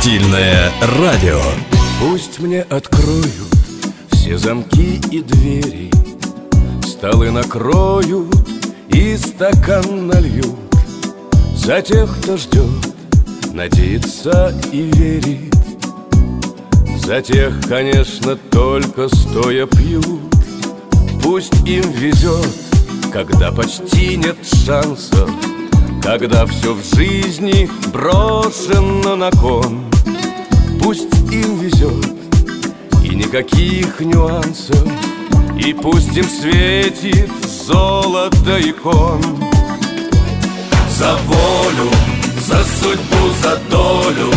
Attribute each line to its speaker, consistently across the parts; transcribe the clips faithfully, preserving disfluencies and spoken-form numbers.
Speaker 1: Стильное радио.
Speaker 2: Пусть мне откроют все замки и двери, столы накроют и стакан нальют. За тех, кто ждет, надеется и верит. За тех, конечно, только стоя пьют. Пусть им везет, когда почти нет шансов, когда все в жизни брошено на кон. Пусть им везет, и никаких нюансов, и пусть им светит золото икон. За волю, за судьбу, за долю,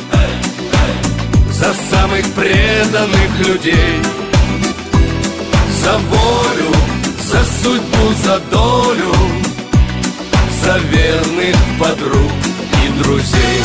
Speaker 2: за самых преданных людей. За волю, за судьбу, за долю, за верных подруг и друзей.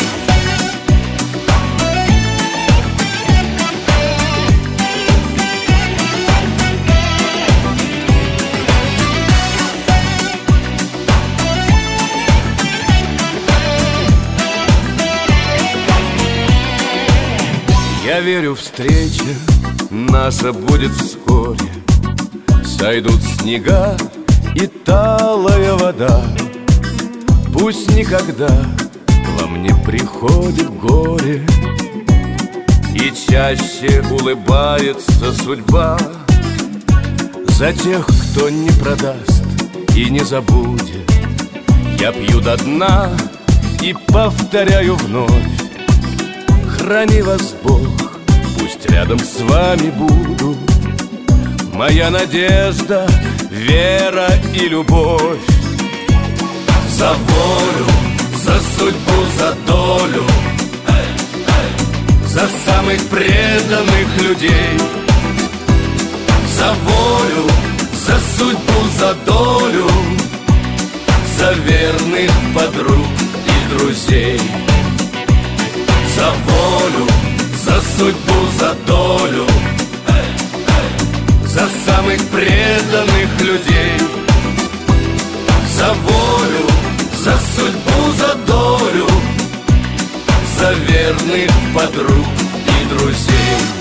Speaker 2: Я верю, встреча наша будет вскоре. Сойдут снега и талая вода. Пусть никогда к вам не приходит горе, и чаще улыбается судьба. За тех, кто не продаст и не забудет, я пью до дна и повторяю вновь: храни вас Бог, пусть рядом с вами будут моя надежда, вера и любовь. За волю, за судьбу, за долю, за самых преданных людей. За волю, за судьбу, за долю, за верных подруг и друзей. За волю, за судьбу, за долю, за самых преданных людей. За волю, за судьбу, за долю, за верных подруг и друзей.